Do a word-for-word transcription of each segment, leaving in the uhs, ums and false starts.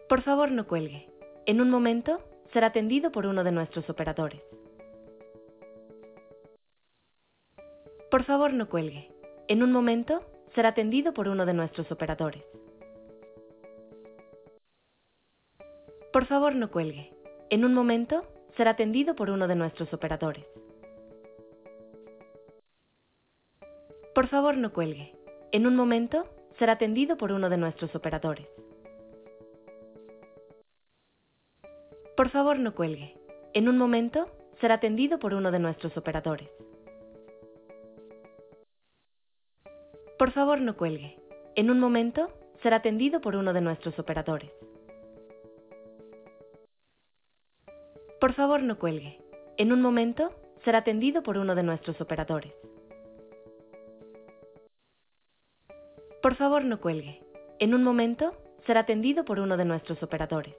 Por favor, no cuelgue. En un momento, será atendido por uno de nuestros operadores. Por favor, no cuelgue. En un momento, será atendido por uno de nuestros operadores. Por favor, no cuelgue. En un momento, será atendido por uno de nuestros operadores. Por favor, no cuelgue. En un momento, será atendido por uno de nuestros operadores. Por favor, no cuelgue. En un momento, será atendido por uno de nuestros operadores. Por favor, no cuelgue. En un momento, será atendido por uno de nuestros operadores. Por favor, no cuelgue. En un momento, será atendido por uno de nuestros operadores. Por favor, no cuelgue. En un momento, será atendido por uno de nuestros operadores.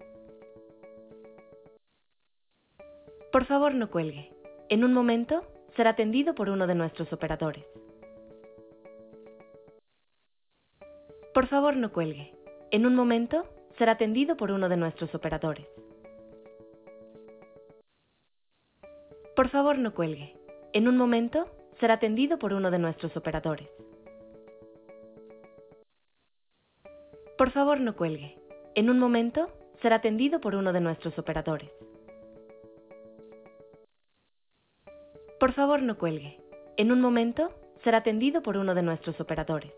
Por favor, no cuelgue. En un momento, será atendido por uno de nuestros operadores. Por favor, no cuelgue. En un momento, será atendido por uno de nuestros operadores. Por favor, no cuelgue. En un momento, será atendido por uno de nuestros operadores. Por favor, no cuelgue. En un momento, será atendido por uno de nuestros operadores. Por favor, no cuelgue. En un momento, será atendido por uno de nuestros operadores.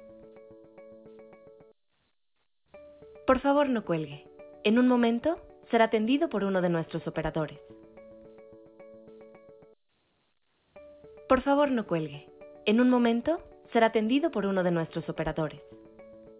Por favor, no cuelgue. En un momento, será atendido por uno de nuestros operadores. Por favor, no cuelgue. En un momento, será atendido por uno de nuestros operadores.